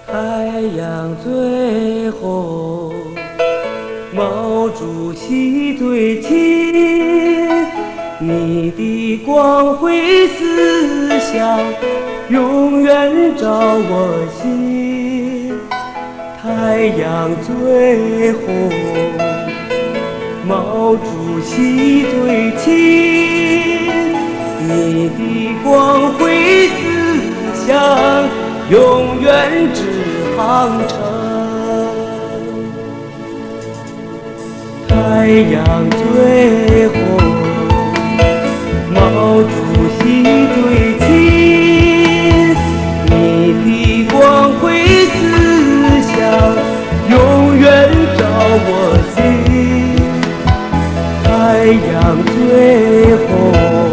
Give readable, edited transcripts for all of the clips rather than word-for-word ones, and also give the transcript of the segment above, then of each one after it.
太阳最红，毛主席最亲，你的光辉思想永远照我心。太阳最红，毛主席最亲，你的光辉思想永远指航程。太阳最红，毛主席最亲，你的光辉思想永远照我心。太阳最红，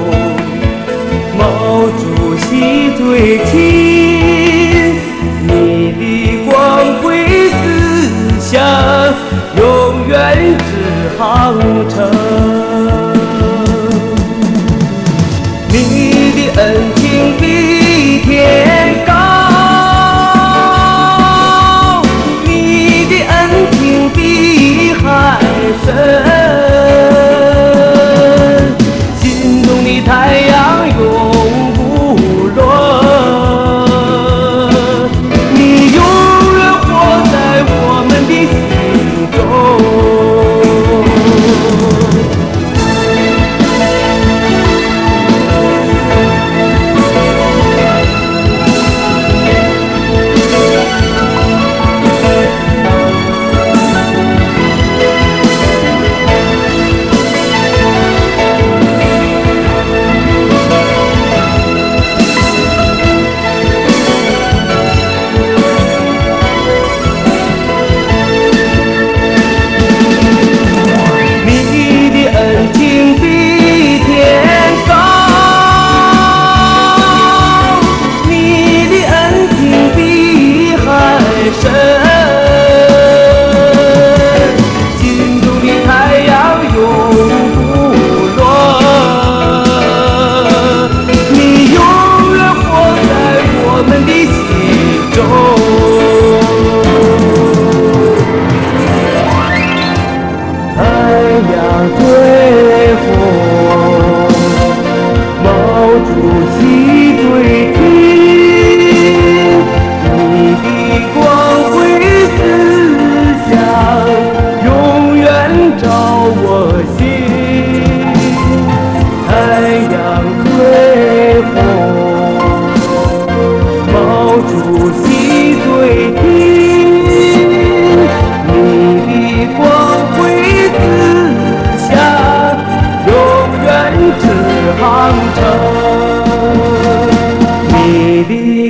毛主席最亲，你的光辉思想永远指航程。你的恩情比天高，你的恩情比海深，心中的太阳永不落，你永远活在我们的心中。你的